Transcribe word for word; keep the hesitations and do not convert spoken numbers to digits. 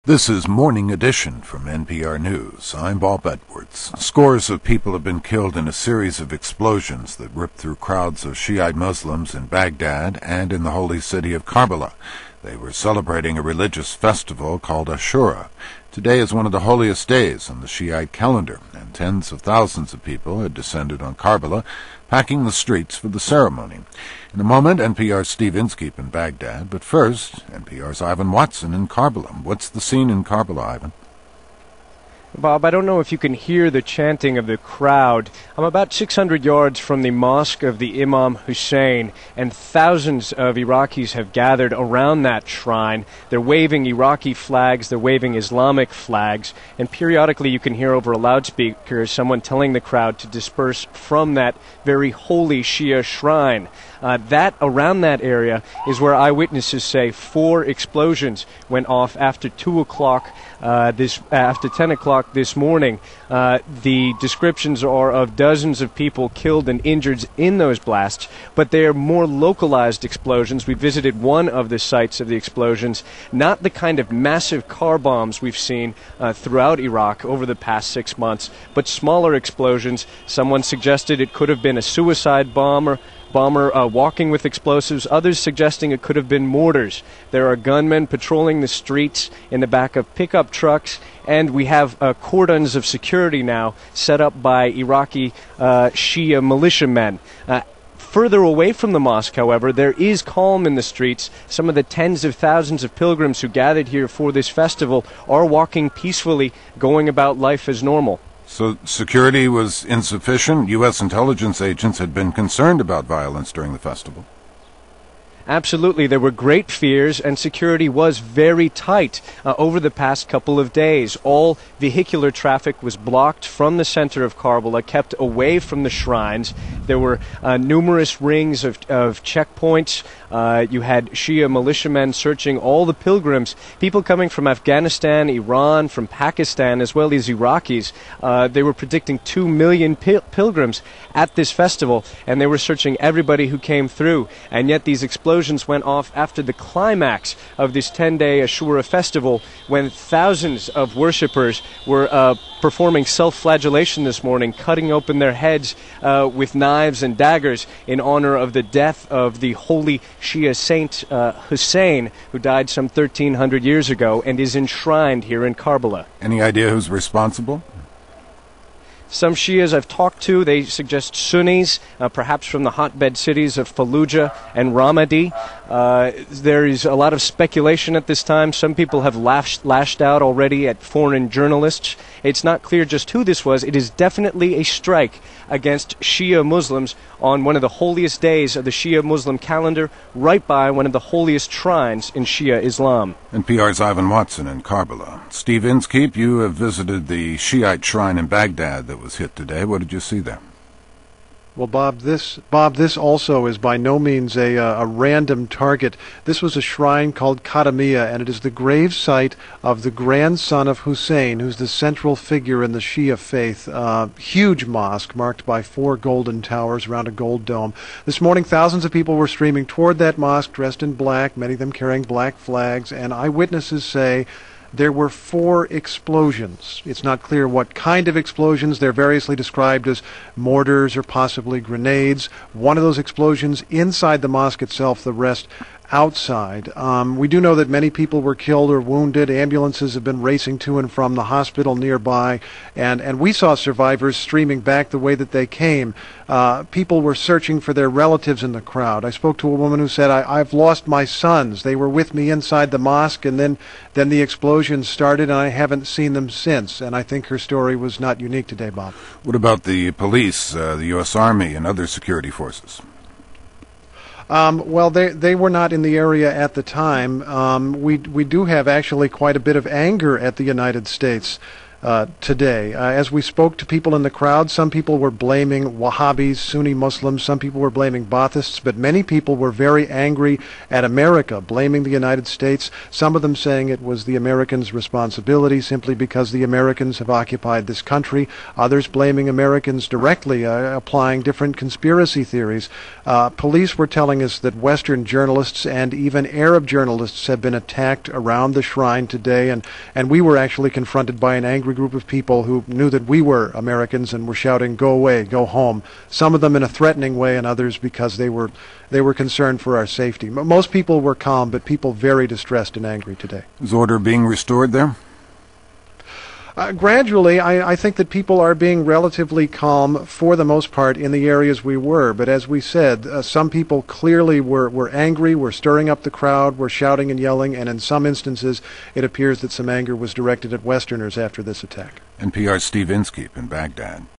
This is Morning Edition from N P R News. I'm Bob Edwards. Scores of people have been killed in a series of explosions that ripped through crowds of Shiite Muslims in Baghdad and in the holy city of Karbala. They were celebrating a religious festival called Ashura. Today is one of the holiest days on the Shiite calendar, and tens of thousands of people had descended on Karbala, packing the streets for the ceremony. In a moment, N P R's Steve Inskeep in Baghdad, but first, N P R's Ivan Watson in Karbala. What's the scene in Karbala, Ivan? Bob, I don't know if you can hear the chanting of the crowd. I'm about six hundred yards from the mosque of the Imam Hussein, and thousands of Iraqis have gathered around that shrine. They're waving Iraqi flags, they're waving Islamic flags, and periodically you can hear over a loudspeaker someone telling the crowd to disperse from that very holy Shia shrine. Uh, that, around that area, is where eyewitnesses say four explosions went off after two o'clock, uh, this, after ten o'clock this morning. Uh, the descriptions are of dozens of people killed and injured in those blasts, but they are more localized explosions. We visited one of the sites of the explosions, not the kind of massive car bombs we've seen uh, throughout Iraq over the past six months, but smaller explosions. Someone suggested it could have been a suicide bomber. bomber uh, walking with explosives, others suggesting it could have been mortars. There are gunmen patrolling the streets in the back of pickup trucks, and we have uh, cordons of security now set up by Iraqi uh, Shia militiamen. Uh, Further away from the mosque, however, there is calm in the streets. Some of the tens of thousands of pilgrims who gathered here for this festival are walking peacefully, going about life as normal. So security was insufficient? U S intelligence agents had been concerned about violence during the festival. Absolutely. There were great fears, and security was very tight uh, over the past couple of days. All vehicular traffic was blocked from the center of Karbala, kept away from the shrines. There were uh, numerous rings of, of checkpoints. Uh, you had Shia militiamen searching all the pilgrims, people coming from Afghanistan, Iran, from Pakistan, as well as Iraqis. Uh, they were predicting two million pil- pilgrims at this festival, and they were searching everybody who came through. And yet these explosions went off after the climax of this ten-day Ashura festival, when thousands of worshippers were uh, performing self-flagellation this morning, cutting open their heads uh, with knives and daggers in honor of the death of the holy Shia saint uh, Hussein, who died some thirteen hundred years ago and is enshrined here in Karbala. Any idea who's responsible? Some Shias I've talked to, they suggest Sunnis, uh, perhaps from the hotbed cities of Fallujah and Ramadi. Uh, there is a lot of speculation at this time. Some people have lashed, lashed out already at foreign journalists. It's not clear just who this was. It is definitely a strike against Shia Muslims on one of the holiest days of the Shia Muslim calendar, right by one of the holiest shrines in Shia Islam. N P R's Ivan Watson in Karbala. Steve Inskeep, you have visited the Shiite shrine in Baghdad that was hit today. What did you see there? Well, Bob, this Bob, this also is by no means a uh, a random target. This was a shrine called Kadamiya, and it is the grave site of the grandson of Hussein, who's the central figure in the Shia faith. Uh, huge mosque marked by four golden towers around a gold dome. This morning, thousands of people were streaming toward that mosque, dressed in black, many of them carrying black flags, and eyewitnesses say there were four explosions. It's not clear what kind of explosions. They're variously described as mortars or possibly grenades. One of those explosions inside the mosque itself, the rest outside. Um, we do know that many people were killed or wounded. Ambulances have been racing to and from the hospital nearby, and, and we saw survivors streaming back the way that they came. Uh, people were searching for their relatives in the crowd. I spoke to a woman who said, I, I've lost my sons. They were with me inside the mosque, and then, then the explosion started, and I haven't seen them since. And I think her story was not unique today, Bob. What about the police, uh, the U S Army, and other security forces? Um, well, they they were not in the area at the time. Um, we we do have actually quite a bit of anger at the United States. uh, today. Uh, as we spoke to people in the crowd, some people were blaming Wahhabis, Sunni Muslims, some people were blaming Baathists, but many people were very angry at America, blaming the United States, some of them saying it was the Americans' responsibility simply because the Americans have occupied this country, others blaming Americans directly, uh, applying different conspiracy theories. Uh, police were telling us that Western journalists and even Arab journalists have been attacked around the shrine today, and, and we were actually confronted by an angry group of people who knew that we were Americans and were shouting, "Go away, go home." Some of them in a threatening way, and others because they were they were concerned for our safety. M- Most people were calm, but people very distressed and angry today. Is order being restored there? Uh, gradually, I, I think that people are being relatively calm for the most part in the areas we were. But as we said, uh, some people clearly were, were angry, were stirring up the crowd, were shouting and yelling, and in some instances it appears that some anger was directed at Westerners after this attack. N P R's Steve Inskeep in Baghdad.